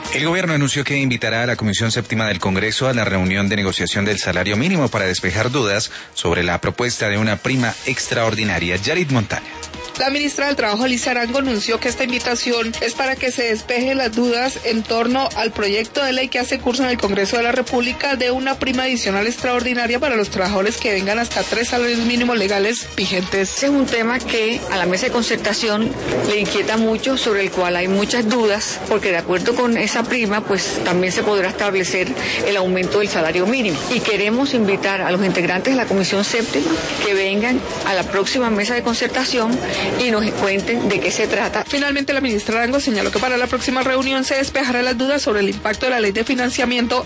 El gobierno anunció que invitará a la Comisión Séptima del Congreso a la reunión de negociación del salario mínimo para despejar dudas sobre la propuesta de una prima extraordinaria. Yarit Montaña. La ministra del Trabajo, Alicia Arango, anunció que esta invitación es para que se despejen las dudas en torno al proyecto de ley que hace curso en el Congreso de la República de una prima adicional extraordinaria para los trabajadores que vengan hasta 3 salarios mínimos legales vigentes. Ese es un tema que a la mesa de concertación le inquieta mucho, sobre el cual hay muchas dudas, porque de acuerdo con esa prima, pues también se podrá establecer el aumento del salario mínimo. Y queremos invitar a los integrantes de la Comisión Séptima que vengan a la próxima mesa de concertación y nos cuenten de qué se trata. Finalmente, la ministra Arango señaló que para la próxima reunión se despejará las dudas sobre el impacto de la ley de financiamiento